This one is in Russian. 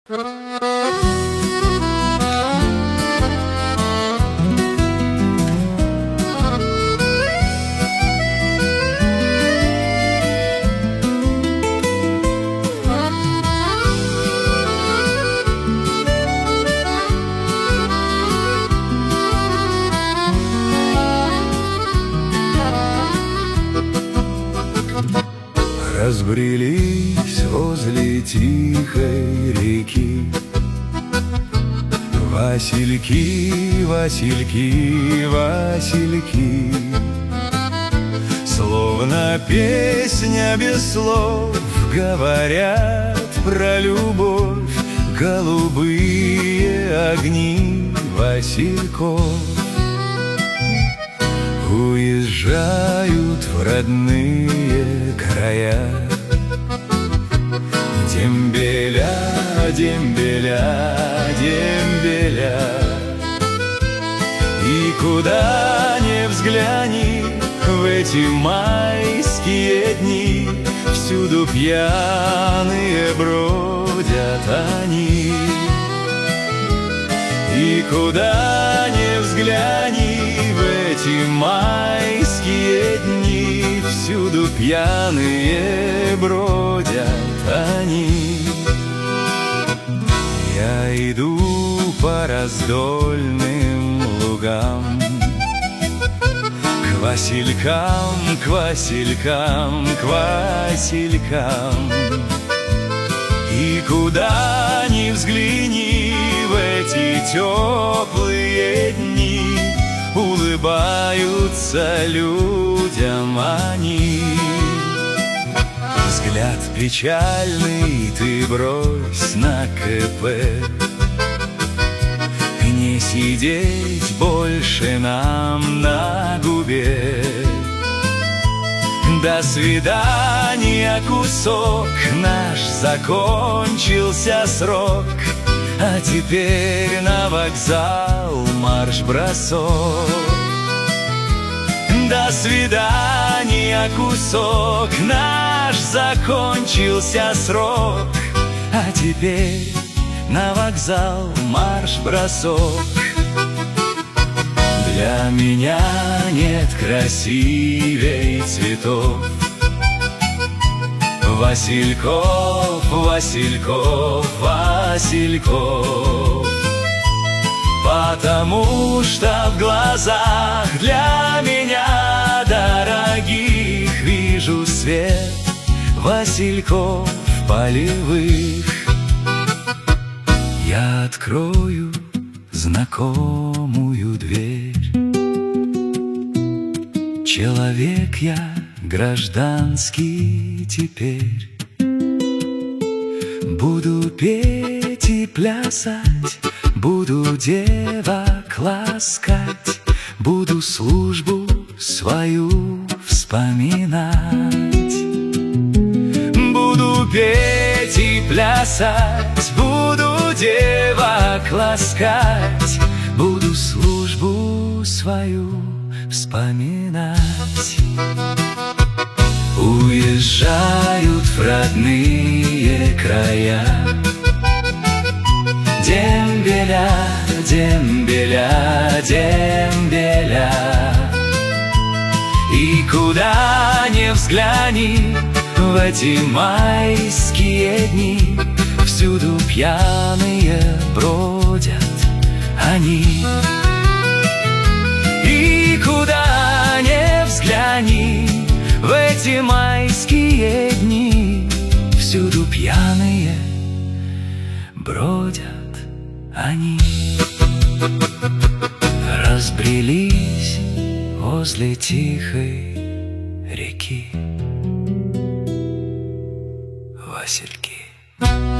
Разбрелись возле тихой реки васильки, васильки, васильки. Словно песня без слов говорят про любовь голубые огни васильков. Уезжают в родные края дембеля, дембеля, дембеля. И куда ни взгляни в эти майские дни, всюду пьяные бродят они. И куда ни взгляни в эти майские дни, всюду пьяные бродят они. Я иду по раздольным лугам к василькам, к василькам, к василькам. И куда ни взгляни в эти теплые дни, улыбаются людям они. Взгляд печальный ты брось на КП, не сидеть больше нам на губе. До свидания, кусок, наш закончился срок, а теперь на вокзал марш-бросок. До свидания, кусок, наш закончился срок, а теперь на вокзал марш-бросок. Для меня нет красивей цветов васильков, васильков, васильков. Потому что в глазах для меня дорогих вижу свет васильков полевых. Я открою знакомую дверь. Человек я гражданский теперь. Буду петь и плясать, буду девок ласкать, буду службу свою вспоминать. Буду петь и плясать, буду девок ласкать, буду службу свою вспоминать. Уезжают в родные края дембеля, дембеля, дембеля. И куда ни взгляни в эти майские дни, всюду пьяные бродят они. И куда ни взгляни в эти майские дни, всюду пьяные бродят они. Разбрелись возле тихой реки васильки.